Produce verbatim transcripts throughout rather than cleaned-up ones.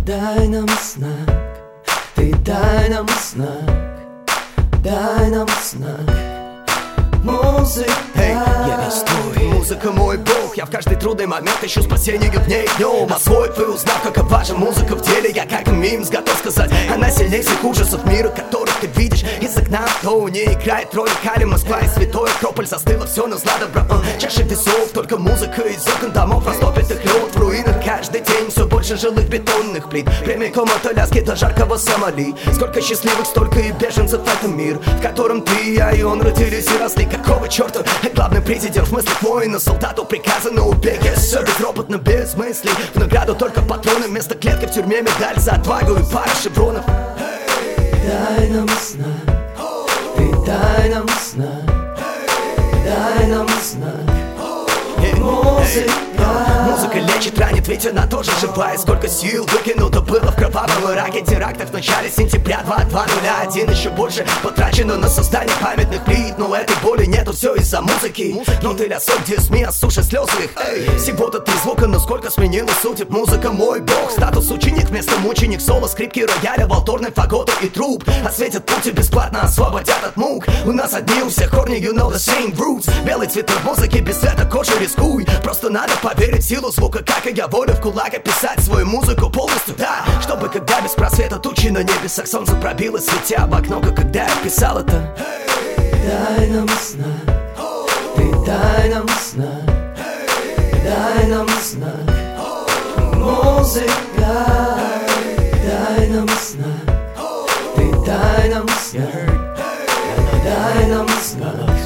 дай нам знак, ты дай нам знак, дай нам знак. Музыка, эй, я весь твой, музыка мой бог. Я в каждый трудный момент ищу спасение дней и днем. Освоив и узнав, какова же музыка в деле, я как мимс готов сказать, она сильнее всех ужасов мира, которых ты видишь из окна. Кто не играет роли Кали, Москва и святой Акрополь. Застыло все на зла добра, чаши весов. Только музыка из окон домов растопит их лед. В руинах каждый день все больше жилых бетонных плит. Прямиком от Аляски до жаркого Сомали. Сколько счастливых, столько и беженцев в этом мир, в котором ты, я и он родились и росли. Какого черта? Главный президент в мыслях воина, солдату приказано убег. Все безропотно, без мыслей. В награду только патроны, вместо клетки в тюрьме медаль за отвагу и пара шевронов. дай нам знак, ты дай нам знак, дай нам знак. Музыка, музыка лечит, ранит, ведь она тоже живая. Сколько сил выкинуто было в кровавом Ираке. Терактов в начале сентября два тысячи один. Еще больше потрачено на создание памятных плит. Но этой боли нету, все из-за музыки. Но ты лясок, где СМИ осушит слезы их. Эй, всего-то три звука, но сколько сменилась судеб. Музыка мой бог, статус ученик вместо мученик. Соло, скрипки, рояля, волторны, фаготы и труп. Осветят путь и бесплатно освободят от мук. У нас одни, у всех корни, you know the same roots. Белый цвет музыки, без цвета кожи рискуй. Просто надо поверить в силу звука, как и я волю в кулак описать свою музыку полностью, да. Чтобы когда без просвета тучи на небесах солнце пробилось, светя в окно, как когда я писал это. дай нам знак, ты дай нам знак, дай нам знак. Музыка, дай нам знак, ты дай нам знак, дай нам знак.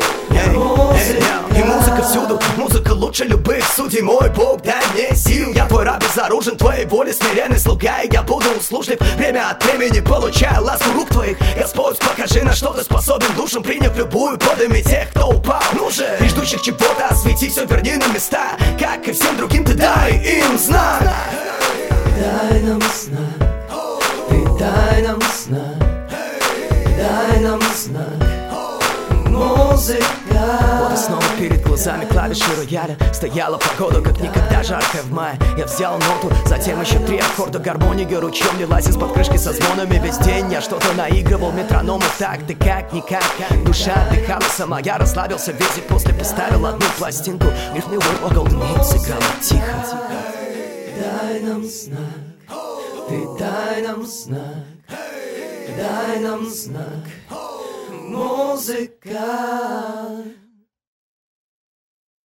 И музыка всюду, музыка лучше любых судей. Мой Бог, дай мне сил, я твой раб безоружен, твоей воле смиренный слуга. И я буду услужлив, время от времени получая ласку рук твоих. Господь, покажи, на что ты способен душам, приняв любую подами тех, кто упал. Ну же, и ждущих чего-то освети все, верни на места. Как и всем другим, ты дай им знак. Дай нам знак, ты дай нам знак, дай нам знак. Музыка. Вот и снова перед глазами клавиши рояля. Стояла погода, как никогда жаркая в мае. Я взял ноту, затем еще три аккорда. Гармония ручьем лилась из-под крышки со звонами. Весь день я что-то наигрывал, метроном и так. Ты как-никак, душа отдыхала сама. Я расслабился весь и после поставил одну пластинку. Рифмовой угол дней сыграла тихо. Дай нам знак, ты дай нам знак, дай нам знак. Музыка.